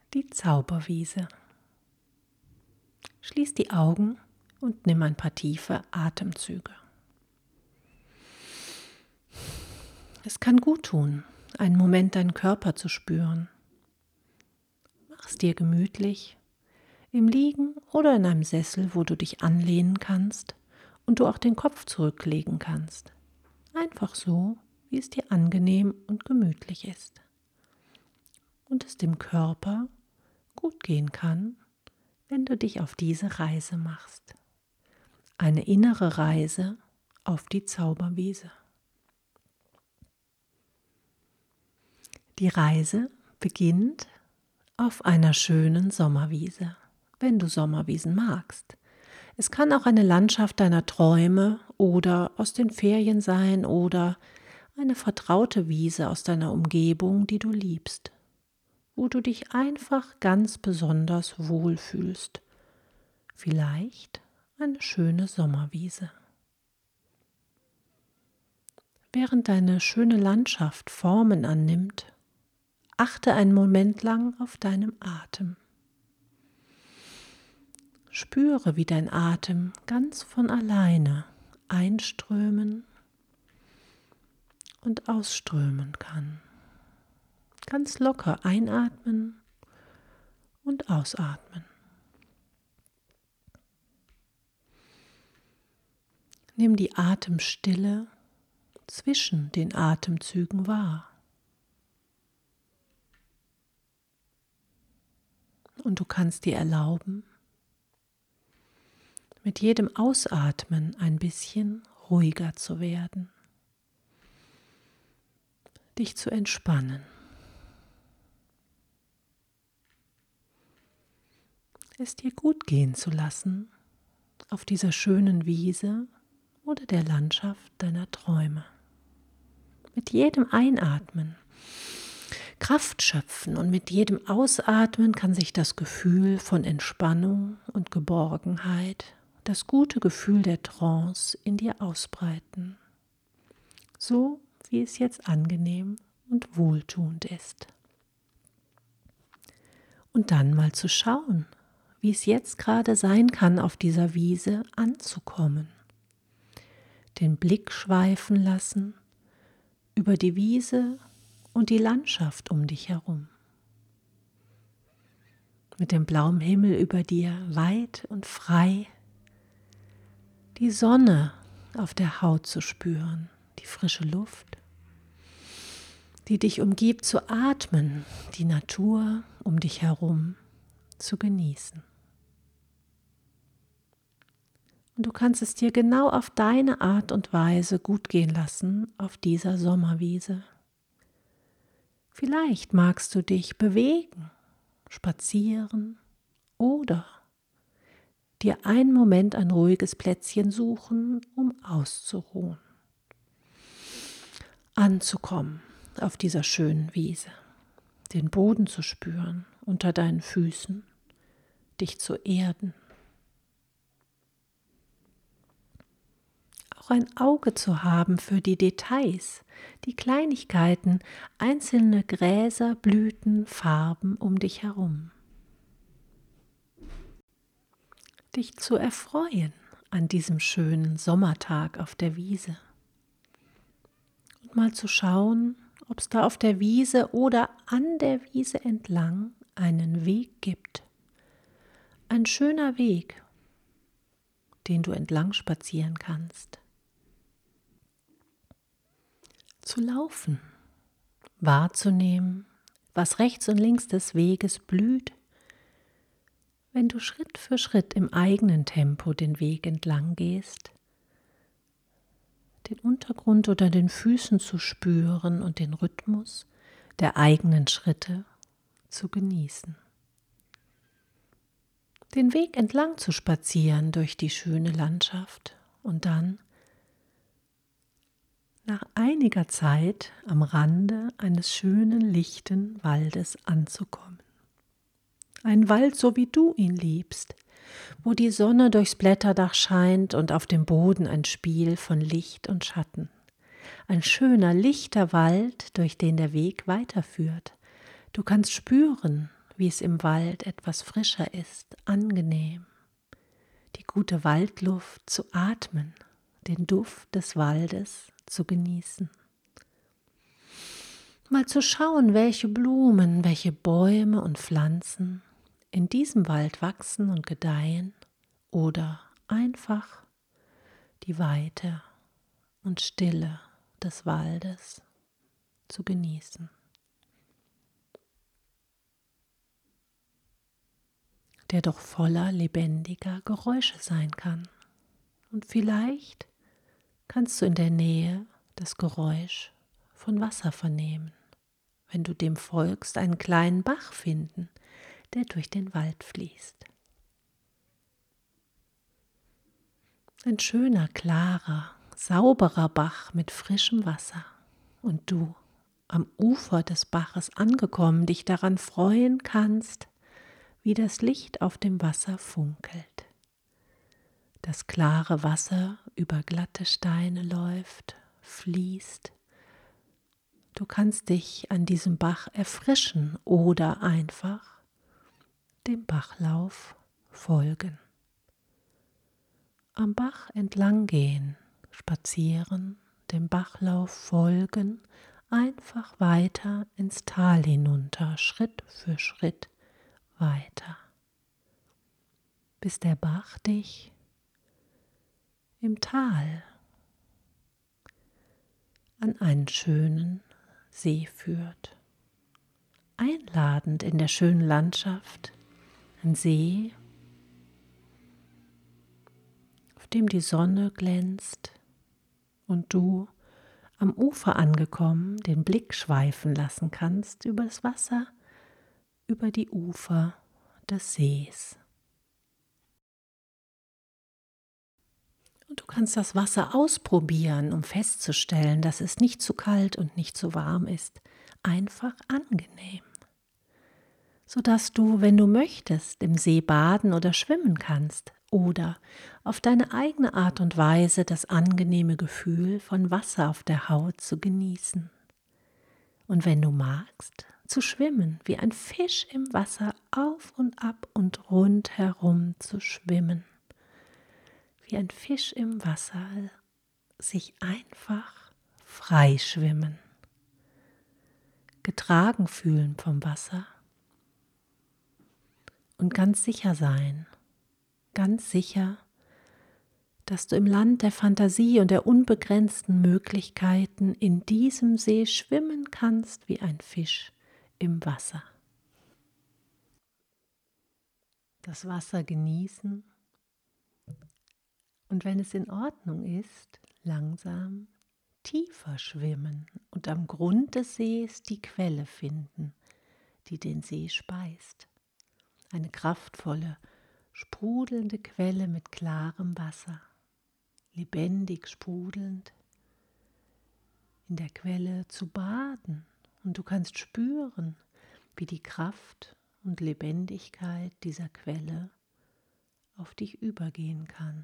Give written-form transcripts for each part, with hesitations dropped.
Die Zauberwiese. Schließ die Augen und nimm ein paar tiefe Atemzüge. Es kann gut tun, einen Moment deinen Körper zu spüren. Mach es dir gemütlich, im Liegen oder in einem Sessel, wo du dich anlehnen kannst und du auch den Kopf zurücklegen kannst. Einfach so, wie es dir angenehm und gemütlich ist. Und es dem Körper gut gehen kann, wenn du dich auf diese Reise machst. Eine innere Reise auf die Zauberwiese. Die Reise beginnt auf einer schönen Sommerwiese, wenn du Sommerwiesen magst. Es kann auch eine Landschaft deiner Träume oder aus den Ferien sein oder eine vertraute Wiese aus deiner Umgebung, die du liebst, wo du dich einfach ganz besonders wohlfühlst. Vielleicht eine schöne Sommerwiese. Während deine schöne Landschaft Formen annimmt, achte einen Moment lang auf deinem Atem. Spüre, wie dein Atem ganz von alleine einströmen und ausströmen kann. Ganz locker einatmen und ausatmen. Nimm die Atemstille zwischen den Atemzügen wahr. Und du kannst dir erlauben, mit jedem Ausatmen ein bisschen ruhiger zu werden, dich zu entspannen. Es dir gut gehen zu lassen auf dieser schönen Wiese oder der Landschaft deiner Träume. Mit jedem Einatmen Kraft schöpfen und mit jedem Ausatmen kann sich das Gefühl von Entspannung und Geborgenheit, das gute Gefühl der Trance in dir ausbreiten, so wie es jetzt angenehm und wohltuend ist. Und dann mal zu schauen, wie es jetzt gerade sein kann, auf dieser Wiese anzukommen. Den Blick schweifen lassen über die Wiese und die Landschaft um dich herum. Mit dem blauen Himmel über dir weit und frei, die Sonne auf der Haut zu spüren, die frische Luft, die dich umgibt, zu atmen, die Natur um dich herum zu genießen. Und du kannst es dir genau auf deine Art und Weise gut gehen lassen auf dieser Sommerwiese. Vielleicht magst du dich bewegen, spazieren oder dir einen Moment ein ruhiges Plätzchen suchen, um auszuruhen, anzukommen auf dieser schönen Wiese, den Boden zu spüren unter deinen Füßen, dich zu erden. Auch ein Auge zu haben für die Details, die Kleinigkeiten, einzelne Gräser, Blüten, Farben um dich herum. Dich zu erfreuen an diesem schönen Sommertag auf der Wiese. Und mal zu schauen, ob es da auf der Wiese oder an der Wiese entlang einen Weg gibt. Ein schöner Weg, den du entlang spazieren kannst. Zu laufen, wahrzunehmen, was rechts und links des Weges blüht, wenn du Schritt für Schritt im eigenen Tempo den Weg entlang gehst, den Untergrund unter den Füßen zu spüren und den Rhythmus der eigenen Schritte zu genießen. Den Weg entlang zu spazieren durch die schöne Landschaft und dann nach einiger Zeit am Rande eines schönen, lichten Waldes anzukommen. Ein Wald, so wie du ihn liebst, wo die Sonne durchs Blätterdach scheint und auf dem Boden ein Spiel von Licht und Schatten. Ein schöner, lichter Wald, durch den der Weg weiterführt. Du kannst spüren, wie es im Wald etwas frischer ist, angenehm, die gute Waldluft zu atmen, den Duft des Waldes zu genießen. Mal zu schauen, welche Blumen, welche Bäume und Pflanzen in diesem Wald wachsen und gedeihen oder einfach die Weite und Stille des Waldes zu genießen. Der doch voller lebendiger Geräusche sein kann. Und vielleicht kannst du in der Nähe das Geräusch von Wasser vernehmen. Wenn du dem folgst, einen kleinen Bach finden, der durch den Wald fließt. Ein schöner, klarer, sauberer Bach mit frischem Wasser. Und du, am Ufer des Baches angekommen, dich daran freuen kannst, wie das Licht auf dem Wasser funkelt. Das klare Wasser über glatte Steine läuft, fließt. Du kannst dich an diesem Bach erfrischen oder einfach dem Bachlauf folgen. Am Bach entlang gehen, spazieren, dem Bachlauf folgen, einfach weiter ins Tal hinunter, Schritt für Schritt weiter, bis der Bach dich im Tal an einen schönen See führt. Einladend in der schönen Landschaft, ein See, auf dem die Sonne glänzt und du am Ufer angekommen den Blick schweifen lassen kannst über das Wasser, über die Ufer des Sees. Und du kannst das Wasser ausprobieren, um festzustellen, dass es nicht zu kalt und nicht zu warm ist. Einfach angenehm. Sodass du, wenn du möchtest, im See baden oder schwimmen kannst oder auf deine eigene Art und Weise das angenehme Gefühl von Wasser auf der Haut zu genießen. Und wenn du magst, zu schwimmen, wie ein Fisch im Wasser auf und ab und rundherum zu schwimmen. Wie ein Fisch im Wasser sich einfach frei schwimmen. Getragen fühlen vom Wasser. Und ganz sicher sein, ganz sicher, dass du im Land der Fantasie und der unbegrenzten Möglichkeiten in diesem See schwimmen kannst wie ein Fisch im Wasser. Das Wasser genießen und wenn es in Ordnung ist, langsam tiefer schwimmen und am Grund des Sees die Quelle finden, die den See speist. Eine kraftvolle, sprudelnde Quelle mit klarem Wasser, lebendig sprudelnd, in der Quelle zu baden. Und du kannst spüren, wie die Kraft und Lebendigkeit dieser Quelle auf dich übergehen kann.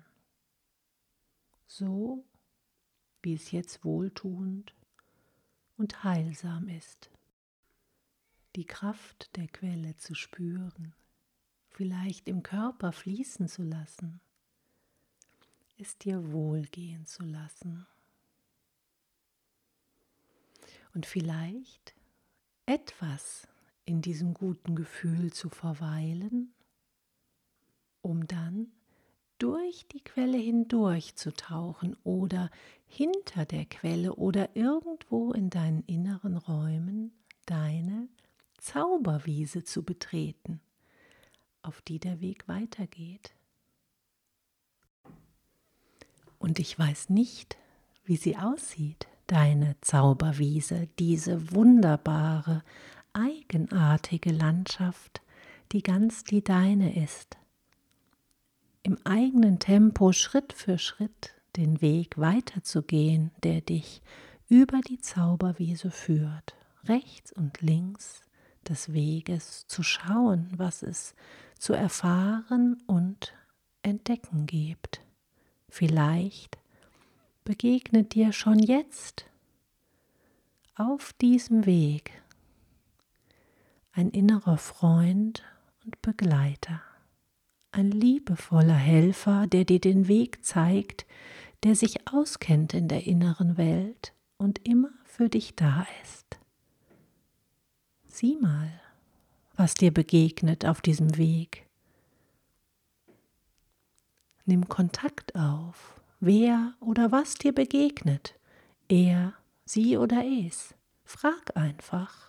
So, wie es jetzt wohltuend und heilsam ist. Die Kraft der Quelle zu spüren, vielleicht im Körper fließen zu lassen, es dir wohlgehen zu lassen. Und vielleicht etwas in diesem guten Gefühl zu verweilen, um dann durch die Quelle hindurch zu tauchen oder hinter der Quelle oder irgendwo in deinen inneren Räumen deine Zauberwiese zu betreten, auf die der Weg weitergeht. Und ich weiß nicht, wie sie aussieht, deine Zauberwiese, diese wunderbare, eigenartige Landschaft, die ganz die deine ist. Im eigenen Tempo Schritt für Schritt den Weg weiterzugehen, der dich über die Zauberwiese führt, rechts und links des Weges zu schauen, was es zu erfahren und entdecken gibt. Vielleicht begegnet dir schon jetzt auf diesem Weg ein innerer Freund und Begleiter, ein liebevoller Helfer, der dir den Weg zeigt, der sich auskennt in der inneren Welt und immer für dich da ist. Sieh mal, was dir begegnet auf diesem Weg. Nimm Kontakt auf, wer oder was dir begegnet, er, sie oder es. Frag einfach,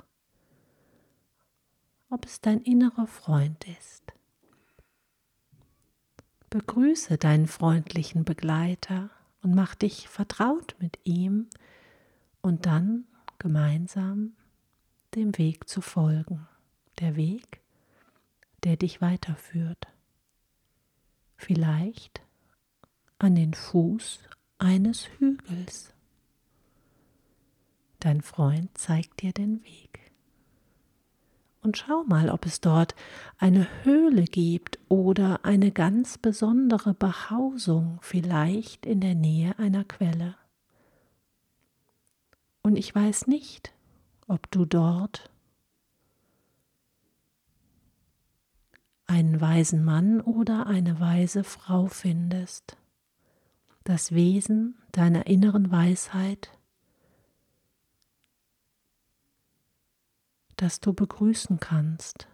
ob es dein innerer Freund ist. Begrüße deinen freundlichen Begleiter und mach dich vertraut mit ihm und dann gemeinsam dem Weg zu folgen. Der Weg, der dich weiterführt. Vielleicht an den Fuß eines Hügels. Dein Freund zeigt dir den Weg. Und schau mal, ob es dort eine Höhle gibt oder eine ganz besondere Behausung, vielleicht in der Nähe einer Quelle. Und ich weiß nicht, ob du dort einen weisen Mann oder eine weise Frau findest. Das Wesen deiner inneren Weisheit, das du begrüßen kannst.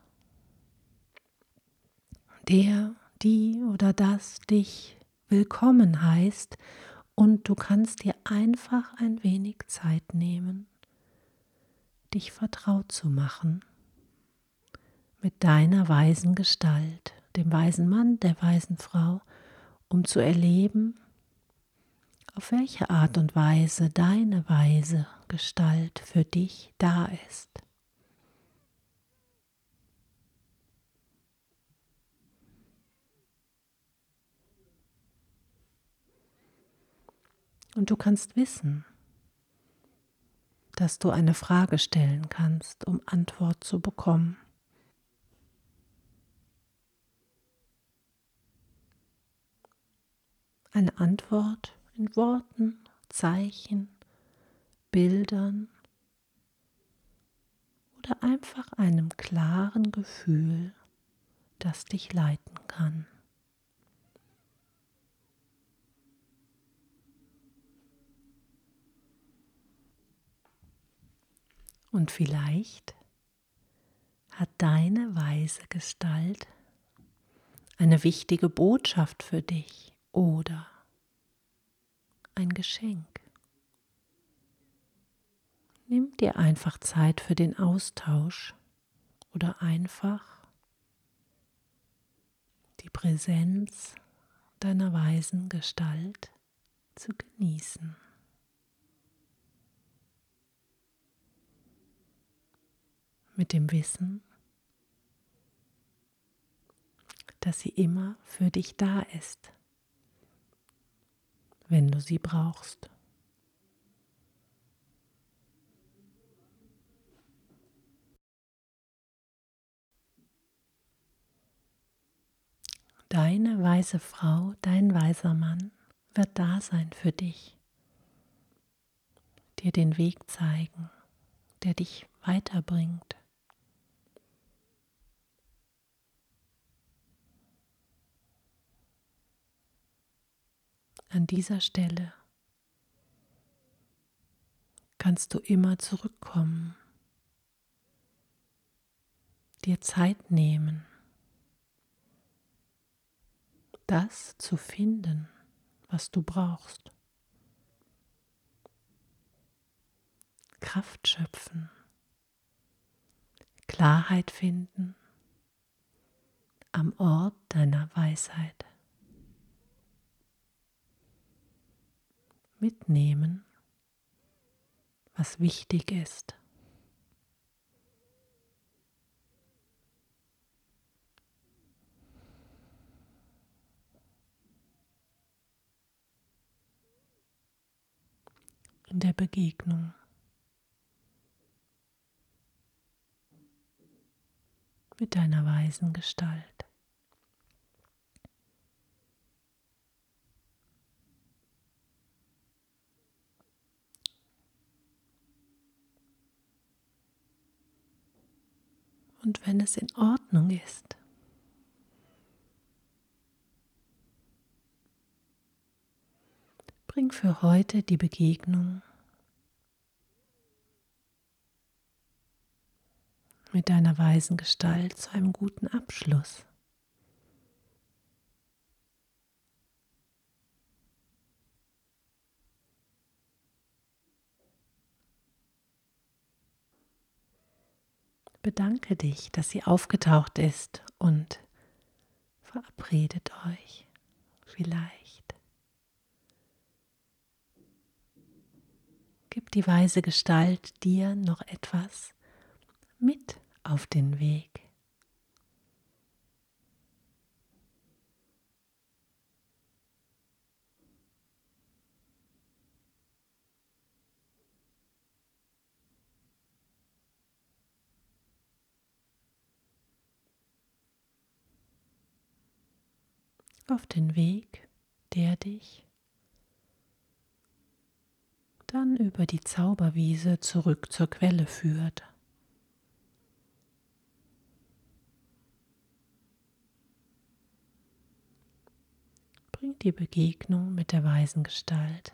Der, die oder das dich willkommen heißt und du kannst dir einfach ein wenig Zeit nehmen, dich vertraut zu machen mit deiner weisen Gestalt, dem weisen Mann, der weisen Frau, um zu erleben, auf welche Art und Weise deine weise Gestalt für dich da ist. Und du kannst wissen, dass du eine Frage stellen kannst, um Antwort zu bekommen. Eine Antwort in Worten, Zeichen, Bildern oder einfach einem klaren Gefühl, das dich leiten kann. Und vielleicht hat deine weise Gestalt eine wichtige Botschaft für dich oder ein Geschenk. Nimm dir einfach Zeit für den Austausch oder einfach die Präsenz deiner weisen Gestalt zu genießen. Mit dem Wissen, dass sie immer für dich da ist, wenn du sie brauchst. Deine weise Frau, dein weiser Mann wird da sein für dich, dir den Weg zeigen, der dich weiterbringt. An dieser Stelle kannst du immer zurückkommen, dir Zeit nehmen, das zu finden, was du brauchst. Kraft schöpfen, Klarheit finden am Ort deiner Weisheit. Mitnehmen, was wichtig ist. In der Begegnung mit deiner weisen Gestalt. Und Und wenn es in Ordnung ist, bring für heute die Begegnung mit deiner weisen Gestalt zu einem guten Abschluss. Bedanke dich, dass sie aufgetaucht ist und verabredet euch vielleicht. Gib die weise Gestalt dir noch etwas mit auf den Weg. Auf den Weg, der dich dann über die Zauberwiese zurück zur Quelle führt. Bring die Begegnung mit der weisen Gestalt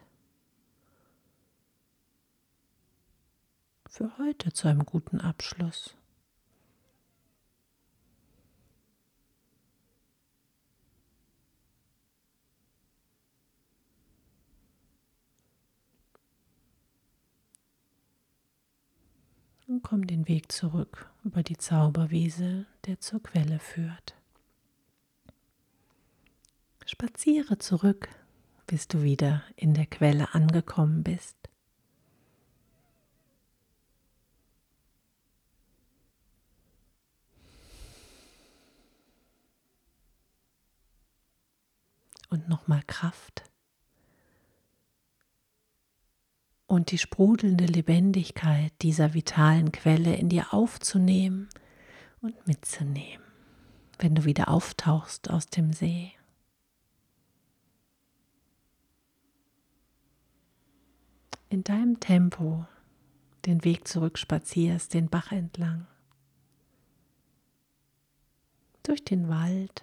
für heute zu einem guten Abschluss. Und komm den Weg zurück über die Zauberwiese, der zur Quelle führt. Spaziere zurück, bis du wieder in der Quelle angekommen bist. Und nochmal Kraft und die sprudelnde Lebendigkeit dieser vitalen Quelle in dir aufzunehmen und mitzunehmen, wenn du wieder auftauchst aus dem See. In deinem Tempo den Weg zurück spazierst, den Bach entlang, durch den Wald,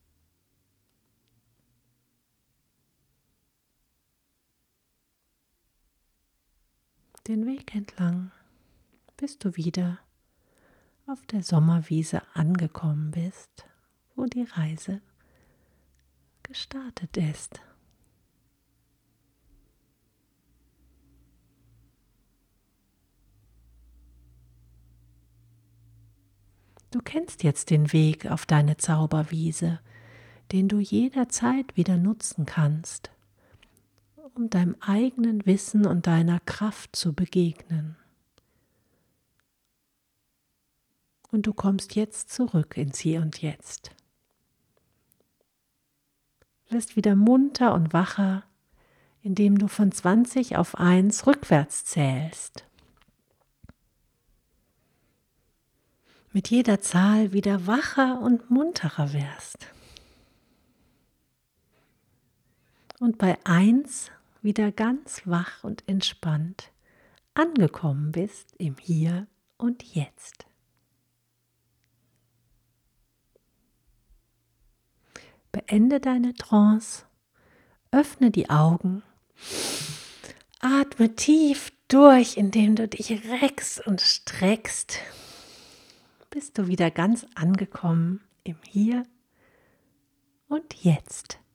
den Weg entlang, bis du wieder auf der Sommerwiese angekommen bist, wo die Reise gestartet ist. Du kennst jetzt den Weg auf deine Zauberwiese, den du jederzeit wieder nutzen kannst, um deinem eigenen Wissen und deiner Kraft zu begegnen. Und du kommst jetzt zurück ins Hier und Jetzt. Wirst wieder munter und wacher, indem du von 20 auf 1 rückwärts zählst. Mit jeder Zahl wieder wacher und munterer wirst. Und bei 1 wieder ganz wach und entspannt angekommen bist im Hier und Jetzt. Beende deine Trance, öffne die Augen, atme tief durch, indem du dich reckst und streckst, bist du wieder ganz angekommen im Hier und Jetzt.